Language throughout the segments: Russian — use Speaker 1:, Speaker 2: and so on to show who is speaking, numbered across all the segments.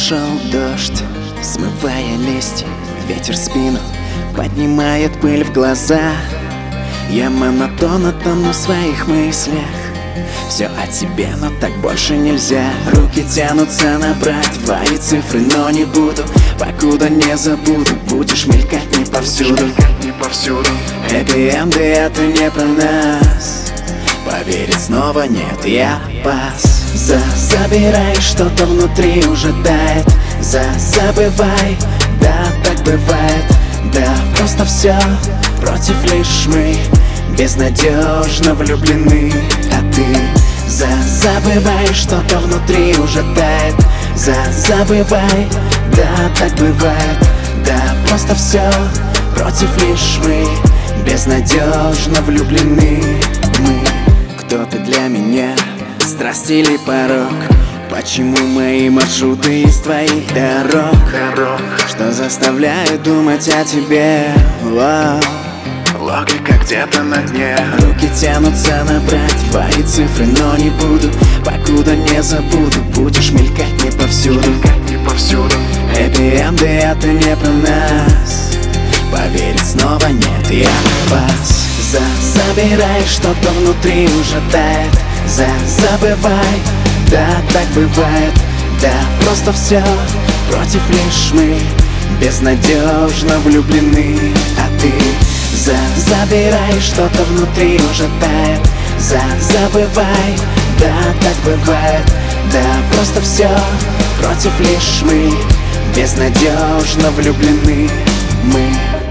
Speaker 1: пошел дождь, смывая листья, ветер в спину, поднимает пыль в глаза. Я монотонно тону в своих мыслях. Все о тебе, но так больше нельзя. Руки тянутся набрать твои цифры, но не буду, покуда не забуду. Будешь мелькать не повсюду. Хэппи-энды это не про нас. Поверить снова нет, я пас. Забирай, что-то внутри уже тает. Забывай, да, так бывает. Да, просто все против лишь мы. Безнадежно влюблены, а ты забывай, что-то внутри уже тает. Забывай, да, так бывает. Да, просто все против лишь мы. Безнадежно влюблены мы. Кто ты для меня, страсть или порок? Почему мои маршруты из твоих дорог? Что заставляет думать о тебе? Вау.
Speaker 2: Логика где-то на дне.
Speaker 1: Руки тянутся набрать твои цифры, но не буду, покуда не забуду. Будешь мелькать не повсюду. Хэппи-энды это не про нас. Поверить снова нет, я пас. Забирай, что-то внутри уже тает. Забывай, да, так бывает. Да, просто все против лишь мы. Безнадежно влюблены, а ты забирай, что-то внутри уже тает. Забывай, да, так бывает. Да, просто все против лишь мы. Безнадежно влюблены мы.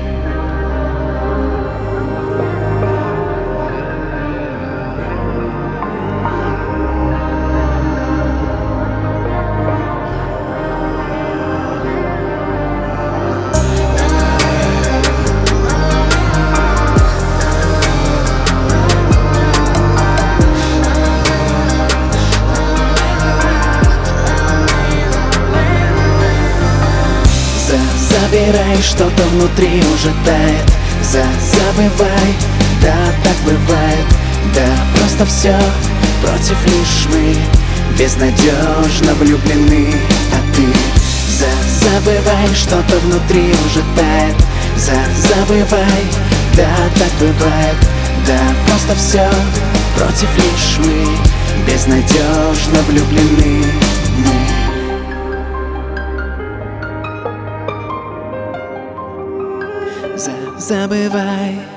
Speaker 1: Забирай, что-то внутри уже тает. Забывай, да, так бывает. Да, просто все против лишь мы. Безнадежно влюблены, а ты забывай, что-то внутри уже тает. Забывай, да, так бывает. Да, просто все против лишь мы. Безнадежно влюблены мы. Забывай.